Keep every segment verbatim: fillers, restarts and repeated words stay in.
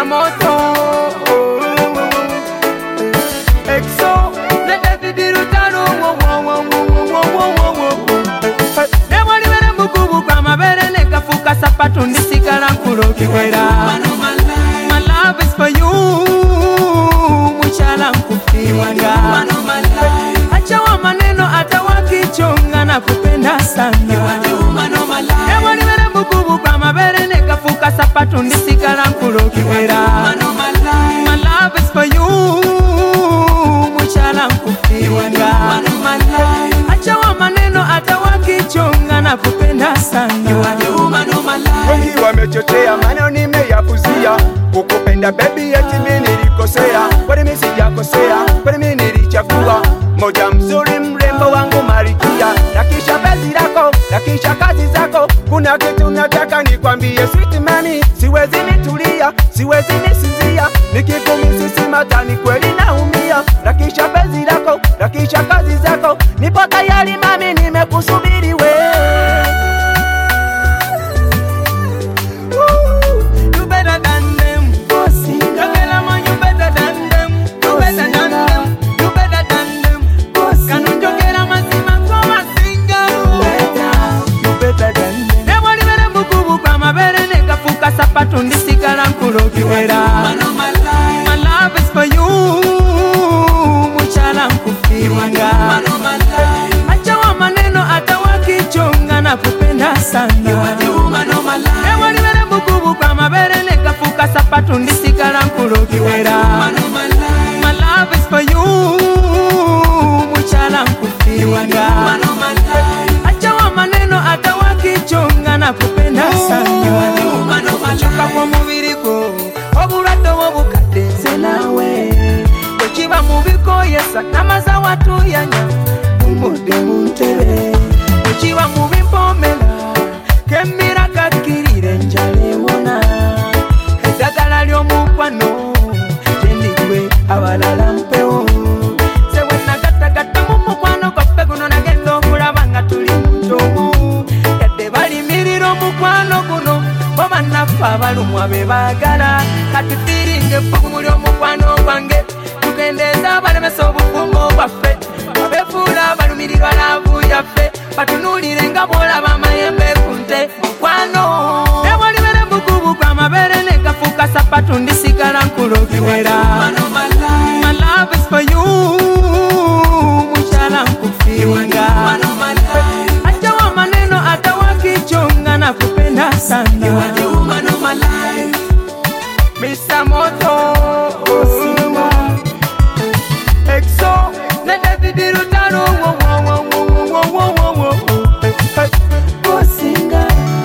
moto Exo Nete vidirutano Nemwali vere mukubu kwa mabere Nekafuka sapatu ndisigara nkuroki wera My love is for you Mwishala mkufiwanga Acha wa maneno ata wakichonga na kupenda sana Nemwali vere mukubu kwa mabere Nekafuka sapatu ndisigara nkuroki wera My love is for you Mwishala mkufiwanga Acha wa maneno ata wakichonga na kupenda sana Wengi wamechochea maneno nimeyapuzia Kukupenda baby eti mimi nilikosea Kwani mimi sijakosea Kwani mimi nilichagua moja mzuri mrembo wangu Marikia Na kisha penzi lako Na kisha kazi zako Kuna kitu nataka nikwambie sweet mami Siwezi nitulia Siwezi nisinzia Nikikumisi simatani kweli naumia Na kisha penzi lako Na kisha kazi zako Nipo tayari mami nimekusubiri we Tundisigara nkuroki wera My love is for you Mwishala mkufiwanga Acha wa maneno ata wakichonga na kupenda sana Ewali vere mkubu kwa mabere Nekafuka sapatu ndisigara nkuroki wera My love is for you Mwishala mkufiwanga Acha wa maneno ata wakichonga na kupenda sana Choka kwa mubiri ko Oburato wabukate Senawe Wechiba mubiko yesa Namaza watu yanya Umode muntebe Wechiba mubimpomela Kemira kakirire njale wona Edagala lyo mukwano Jendikwe abalala mpeo Sewe nagata gata mumukwano Kope kuno nagendo kulabanga tuli mtomu Yade bali miriro mukwano kuno Wamanafa balumwa bebagala Katutiringe fuku muli omukwano wange Tukendeza balemesa obufumo bwaffe Babefula balumirirwa lavu yaffe Batunulire nga bolaba mayembe kunte mukwano Ewali bere mukubu kwa mabere Nekafuka sapatu ndisigara nkuroki wera My love is for you Mwishala mkufiwanga Acha wa maneno ata wakichonga na kupenda sana Mister Moto Exo Nete vidirutano Bosinga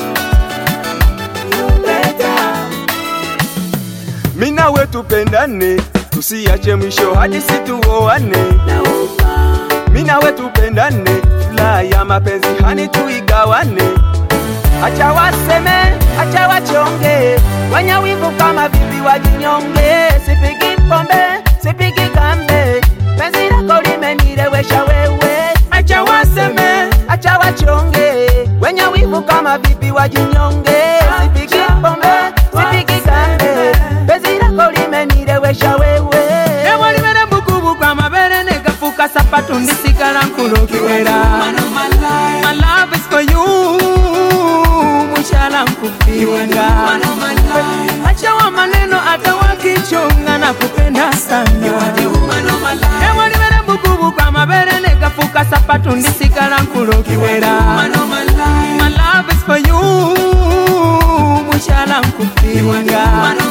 Mina wetu pendane Tusiache mwisho hadi situoane Mina wetu pendane Fula ya mapenzi hani tuigawane Acha waseme, acha wachonge Wanya wivu kama vipi wajinyonge Sipigi pombe, sipigi gambe Penzi lako limenilewesha wewe Acha waseme, acha wachonge Wanya wivu kama vipi wajinyonge Sipigi pombe, sipigi gambe Penzi lako limenilewesha wewe Ewali vere mbukubu kwa mabere Nekafuka sapatu ndisigara nkuroki wera My love is for you Mwishala mkufiwanga Acha wa maneno ata wakichonga na kupenda sana Ewali vere mbukubu kwa mabere Nekafuka sapatu ndisigara nkuroki wera My love is for you Mwishala mkufiwanga